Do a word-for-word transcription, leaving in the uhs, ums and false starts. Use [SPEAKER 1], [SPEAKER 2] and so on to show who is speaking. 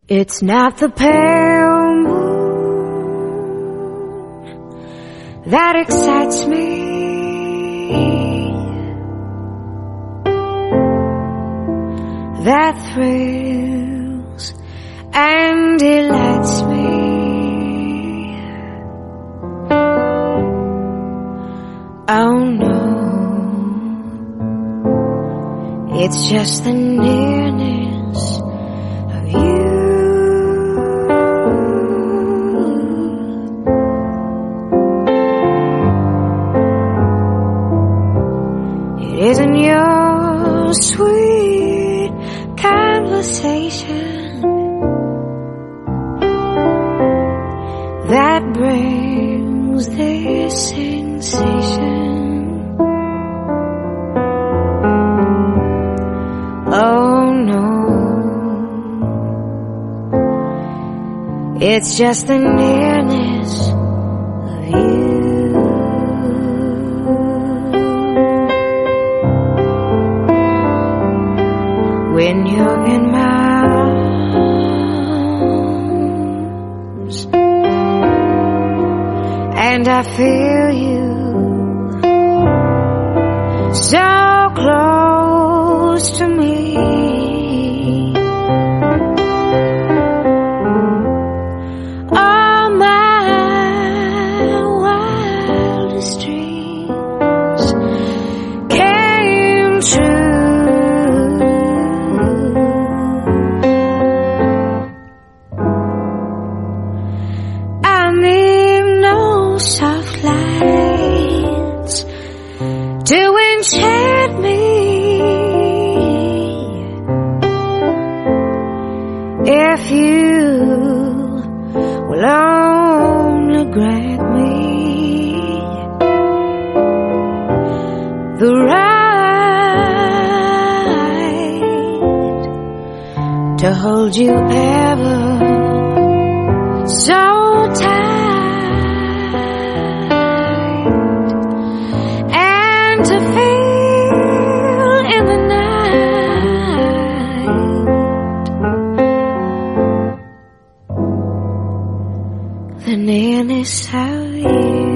[SPEAKER 1] It's not the pale moon that excites me, that thrills and delights me. Oh no, it's just the nearness of you. It isn't your sweet conversation that brings this sensation. Oh no, it's just the nearness of you. When you're in my arms and I feel you so close to me, all my wildest dreams came true. Soft lights to enchant me. If you will only grant me the right to hold you ever so tight. To feel in the night the nearness of you.